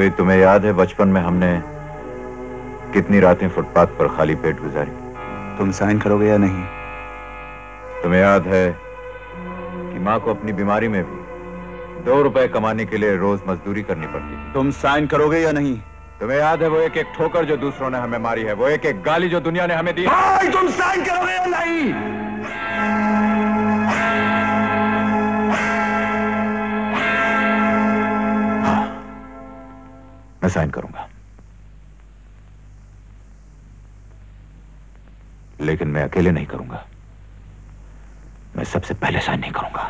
भाई, तुम्हें याद है बचपन में हमने कितनी रातें फुटपाथ पर खाली पेट गुजारी? तुम साइन करोगे या नहीं? तुम्हें याद है कि माँ को अपनी बीमारी में भी 2 रुपए कमाने के लिए रोज मजदूरी करनी पड़ती थी? तुम साइन करोगे या नहीं? तुम्हें याद है वो एक एक ठोकर जो दूसरों ने हमें मारी है, वो एक एक गाली जो दुनिया ने हमें दी? भाई, तुम साइन करोगे या नहीं? हाँ, मैं साइन करूंगा, लेकिन मैं अकेले नहीं करूंगा। मैं सबसे पहले साइन नहीं करूंगा।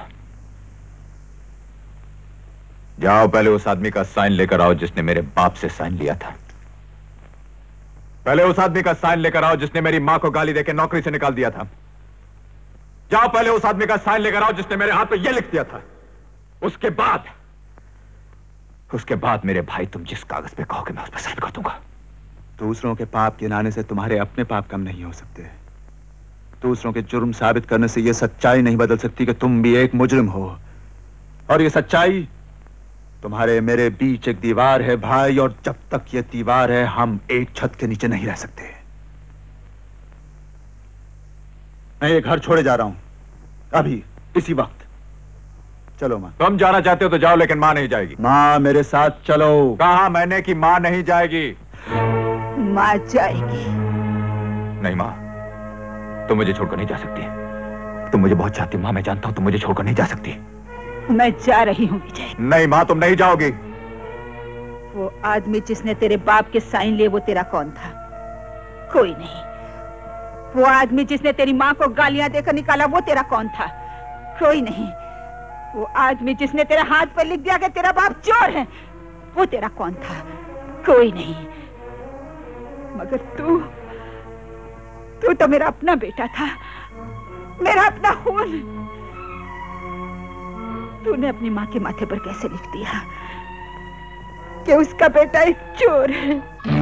जाओ, पहले उस आदमी का साइन लेकर आओ जिसने मेरे बाप से साइन लिया था। पहले उस आदमी का साइन लेकर आओ जिसने मेरी मां को गाली देकर नौकरी से निकाल दिया था। जाओ, पहले उस आदमी का साइन लेकर आओ जिसने मेरे हाथ पे यह लिख दिया था। उसके बाद मेरे भाई, तुम जिस कागज पे कहोगे मैं उस पर साइन कर दूंगा। दूसरों के पाप गिनाने से तुम्हारे अपने पाप कम नहीं हो सकते। दूसरों के जुर्म साबित करने से यह सच्चाई नहीं बदल सकती कि तुम भी एक मुजरिम हो। और यह सच्चाई तुम्हारे मेरे बीच एक दीवार है भाई, और जब तक यह दीवार है हम एक छत के नीचे नहीं रह सकते। मैं ये घर छोड़े जा रहा हूं, अभी इसी वक्त। चलो मां। तुम जाना चाहते हो तो जाओ, लेकिन मां नहीं जाएगी। मां मेरे साथ चलो। कहा मैंने कि मां नहीं जाएगी। मां जाएगी। नहीं मां, तुम मुझे छोड़कर नहीं जा सकती। तुम मुझे बहुत चाहती मां, मैं जानता हूं तुम मुझे छोड़कर नहीं जा सकती। मैं जा रही हूँ विजय। नहीं मां, तुम नहीं जाओगी। वो आदमी जिसने तेरे बाप के साइन लिए, वो तेरा कौन था? कोई नहीं। वो आदमी जिसने तेरी माँ को गालियां देकर निकाला, वो तेरा कौन था? कोई नहीं। वो आदमी जिसने तेरे हाथ पर लिख दिया कि तेरा बाप चोर है, वो तेरा कौन था? कोई नहीं। मगर तू तो मेरा अपना बेटा था, मेरा अपना खून। तूने अपनी माँ के माथे पर कैसे लिख दिया कि उसका बेटा एक चोर है?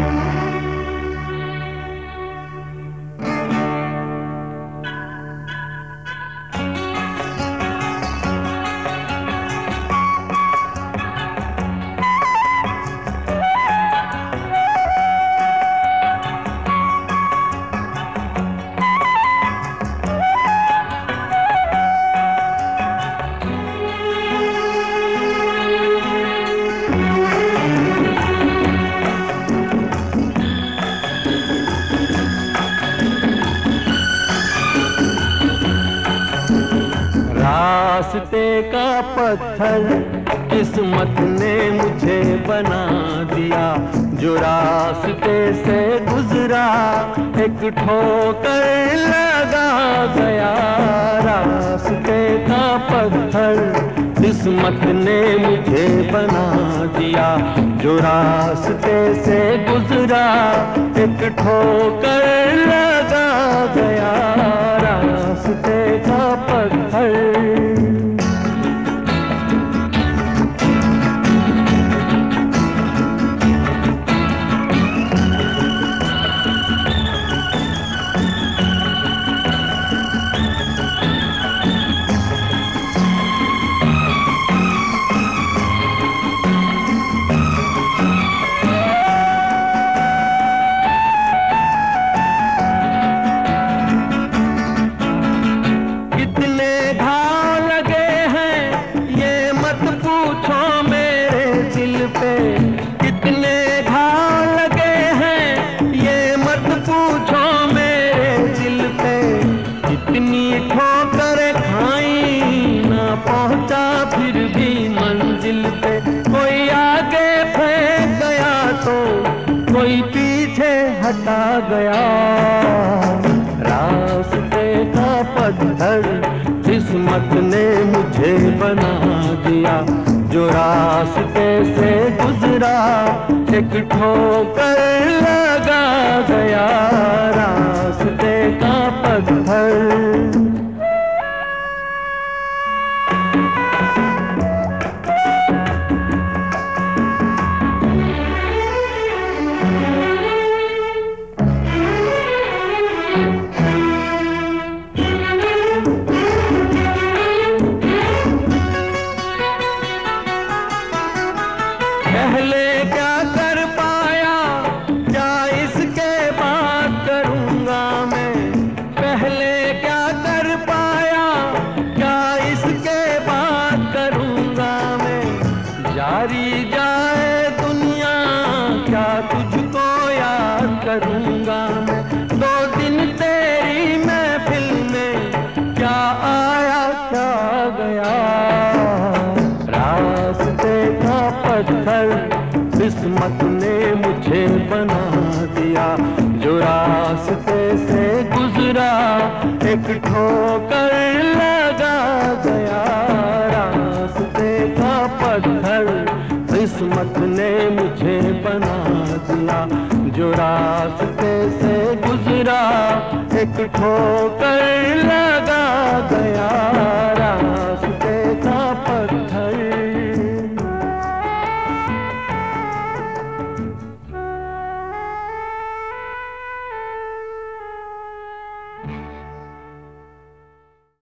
रास्ते का पत्थर किस्मत ने मुझे बना दिया, जो रास्ते से गुजरा एक ठोकर लगा गया। रास्ते का पत्थर किस्मत ने मुझे बना दिया, जो रास्ते से गुजरा एक ठोकर लगा गया। रास्ते का पत्थर। हटा गया। रास्ते का पत्थर किस्मत ने मुझे बना दिया, जो रास्ते से गुजरा एक ठोकर लगा गया। रास्ते का पत्थर। पहले क्या गया। रास्ते का पत्थर किस्मत ने मुझे बना दिया, जो रास्ते से गुजरा एक ठोकर लगा गया। रास्ते का पत्थर किस्मत ने मुझे बना दिया, जो रास्ते से गुजरा एक ठोकर लगा गया। रास्ते का